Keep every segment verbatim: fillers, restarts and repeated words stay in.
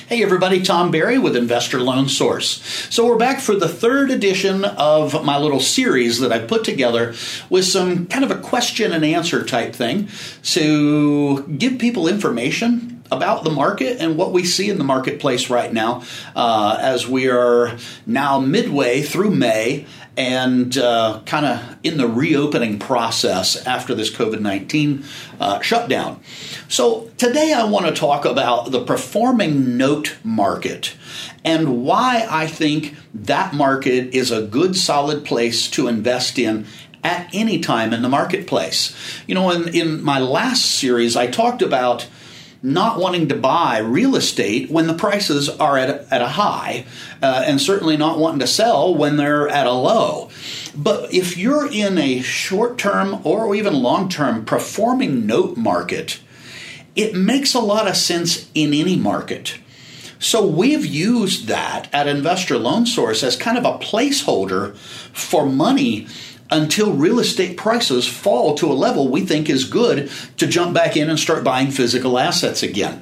Hey everybody, Tom Berry with Investor Loan Source. So we're back for the third edition of my little series that I put together with some kind of a question and answer type thing to give people information about the market and what we see in the marketplace right now uh, as we are now midway through May and uh, kind of in the reopening process after this COVID nineteen uh, shutdown. So today I want to talk about the performing note market and why I think that market is a good, solid place to invest in at any time in the marketplace. You know, in, in my last series, I talked about not wanting to buy real estate when the prices are at a, at a high, uh, and certainly not wanting to sell when they're at a low. But if you're in a short-term or even long-term performing note market, it makes a lot of sense in any market. So we've used that at Investor Loan Source as kind of a placeholder for money until real estate prices fall to a level we think is good to jump back in and start buying physical assets again.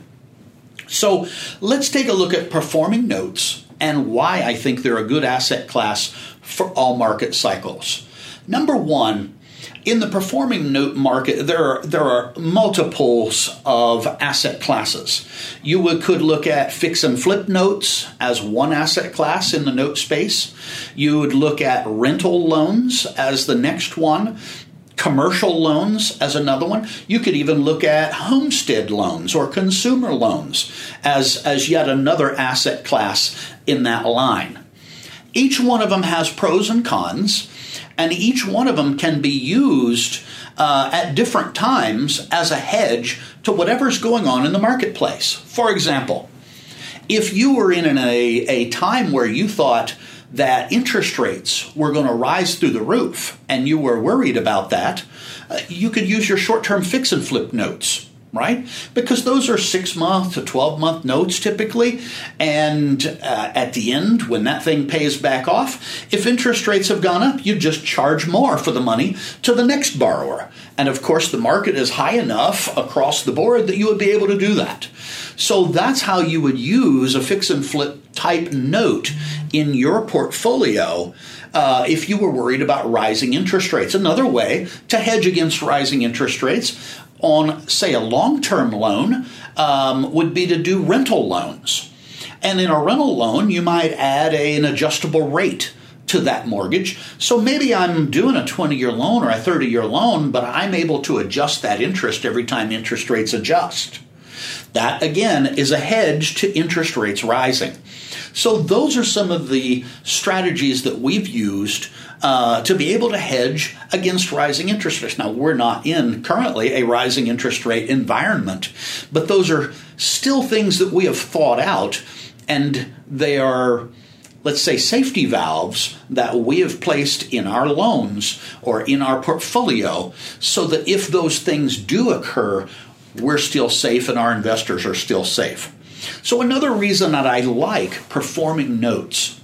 So let's take a look at performing notes and why I think they're a good asset class for all market cycles. Number one, in the performing note market, there are, there are multiples of asset classes. You would, could look at fix and flip notes as one asset class in the note space. You would look at rental loans as the next one, commercial loans as another one. You could even look at homestead loans or consumer loans as, as yet another asset class in that line. Each one of them has pros and cons, and each one of them can be used uh, at different times as a hedge to whatever's going on in the marketplace. For example, if you were in a, a time where you thought that interest rates were going to rise through the roof and you were worried about that, uh, you could use your short-term fix and flip notes, right? Because those are six-month to twelve-month notes typically, and uh, at the end, when that thing pays back off, if interest rates have gone up, you just charge more for the money to the next borrower. And of course, the market is high enough across the board that you would be able to do that. So that's how you would use a fix and flip type note in your portfolio uh, if you were worried about rising interest rates. Another way to hedge against rising interest rates on, say, a long-term loan um, would be to do rental loans. And in a rental loan, you might add a, an adjustable rate to that mortgage. So maybe I'm doing a twenty-year loan or a thirty-year loan, but I'm able to adjust that interest every time interest rates adjust. That, again, is a hedge to interest rates rising. So those are some of the strategies that we've used uh, to be able to hedge against rising interest rates. Now, we're not in currently a rising interest rate environment, but those are still things that we have thought out, and they are, let's say, safety valves that we have placed in our loans or in our portfolio so that if those things do occur, we're still safe and our investors are still safe. So another reason that I like performing notes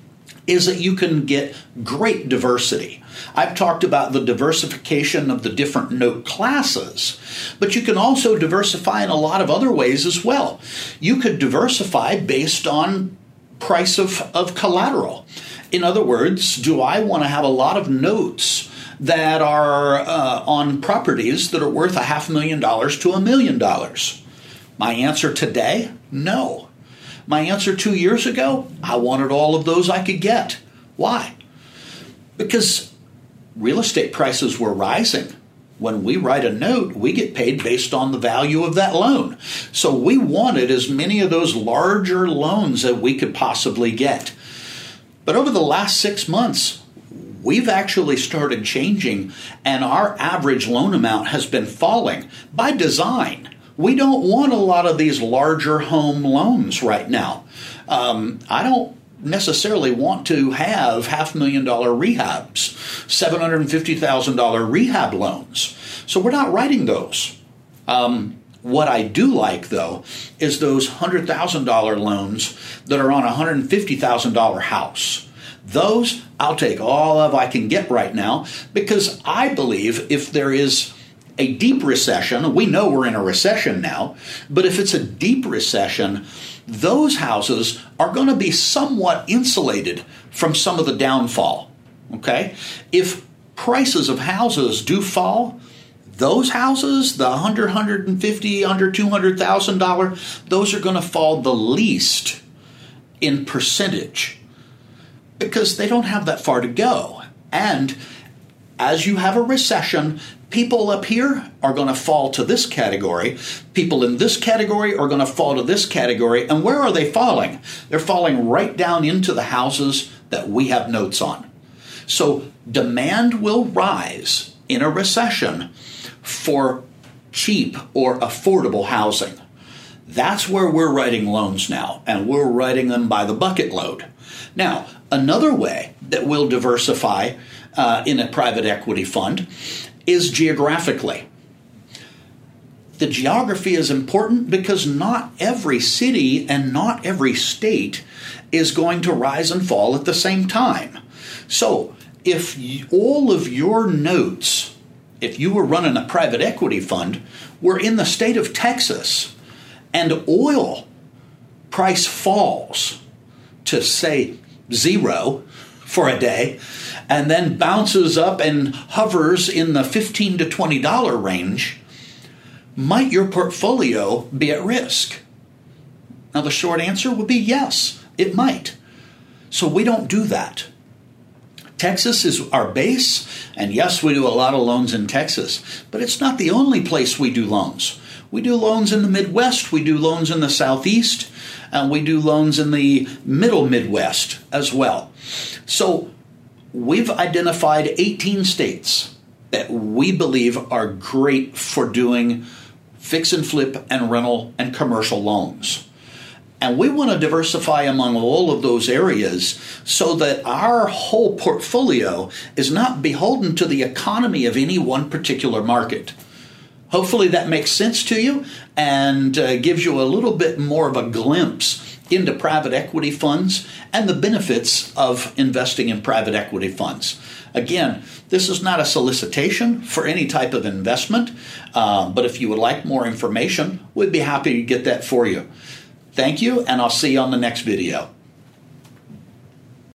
is that you can get great diversity. I've talked about the diversification of the different note classes, but you can also diversify in a lot of other ways as well. You could diversify based on price of, of collateral. In other words, do I want to have a lot of notes that are uh, on properties that are worth a half million dollars to a million dollars? My answer today, no. My answer two years ago, I wanted all of those I could get. Why? Because real estate prices were rising. When we write a note, we get paid based on the value of that loan. So we wanted as many of those larger loans that we could possibly get. But over the last six months, we've actually started changing, and our average loan amount has been falling by design. We don't want a lot of these larger home loans right now. Um, I don't necessarily want to have half million dollar rehabs, seven hundred fifty thousand dollars rehab loans. So we're not writing those. Um, what I do like, though, is those one hundred thousand dollars loans that are on a one hundred fifty thousand dollars house. Those I'll take all of I can get right now because I believe if there is a deep recession, we know we're in a recession now, but if it's a deep recession, those houses are going to be somewhat insulated from some of the downfall, okay? If prices of houses do fall, those houses, the one hundred, one hundred fifty, under two hundred thousand dollars, those are going to fall the least in percentage because they don't have that far to go. And as you have a recession, people up here are going to fall to this category. People in this category are going to fall to this category. And where are they falling? They're falling right down into the houses that we have notes on. So demand will rise in a recession for cheap or affordable housing. That's where we're writing loans now, and we're writing them by the bucket load. Now, another way that we'll diversify uh, in a private equity fund is geographically. The geography is important because not every city and not every state is going to rise and fall at the same time. So if all of your notes, if you were running a private equity fund, were in the state of Texas and oil price falls to, say, zero for a day, and then bounces up and hovers in the fifteen to twenty dollars range, might your portfolio be at risk? Now, the short answer would be yes, it might. So we don't do that. Texas is our base, and yes, we do a lot of loans in Texas, but it's not the only place we do loans. We do loans in the Midwest, we do loans in the Southeast, and we do loans in the middle Midwest as well. So we've identified eighteen states that we believe are great for doing fix and flip and rental and commercial loans. And we want to diversify among all of those areas so that our whole portfolio is not beholden to the economy of any one particular market. Hopefully that makes sense to you and uh, gives you a little bit more of a glimpse into private equity funds and the benefits of investing in private equity funds. Again, this is not a solicitation for any type of investment, uh, but if you would like more information, we'd be happy to get that for you. Thank you, and I'll see you on the next video.